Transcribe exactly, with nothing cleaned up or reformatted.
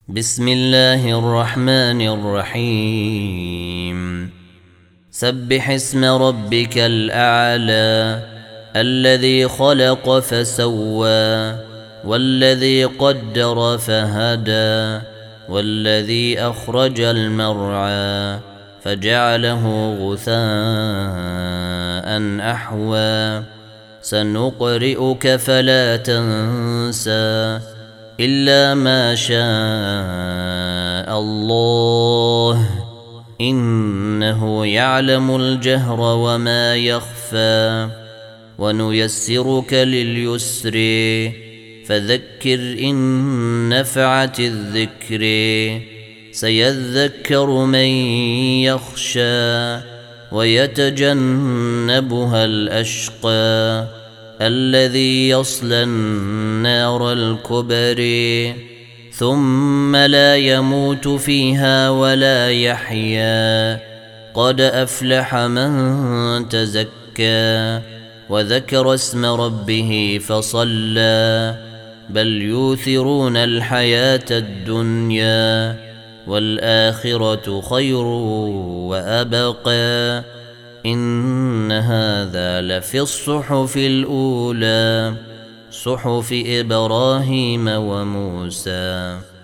بسم الله الرحمن الرحيم سبح اسم ربك الأعلى الذي خلق فسوى والذي قدر فهدى والذي أخرج المرعى فجعله غثاء أحوى سنقرئك فلا تنسى إلا ما شاء الله إنه يعلم الجهر وما يخفى ونيسرك لليسر فذكر إن نفعت الذكر سيذكر من يخشى ويتجنبها الأشقى الذي يصلى النار الكبرى ثم لا يموت فيها ولا يحيا قد أفلح من تزكى وذكر اسم ربه فصلى بل يؤثرون الحياة الدنيا والآخرة خير وأبقى إن هذا لفي الصحف الأولى صحف إبراهيم وموسى.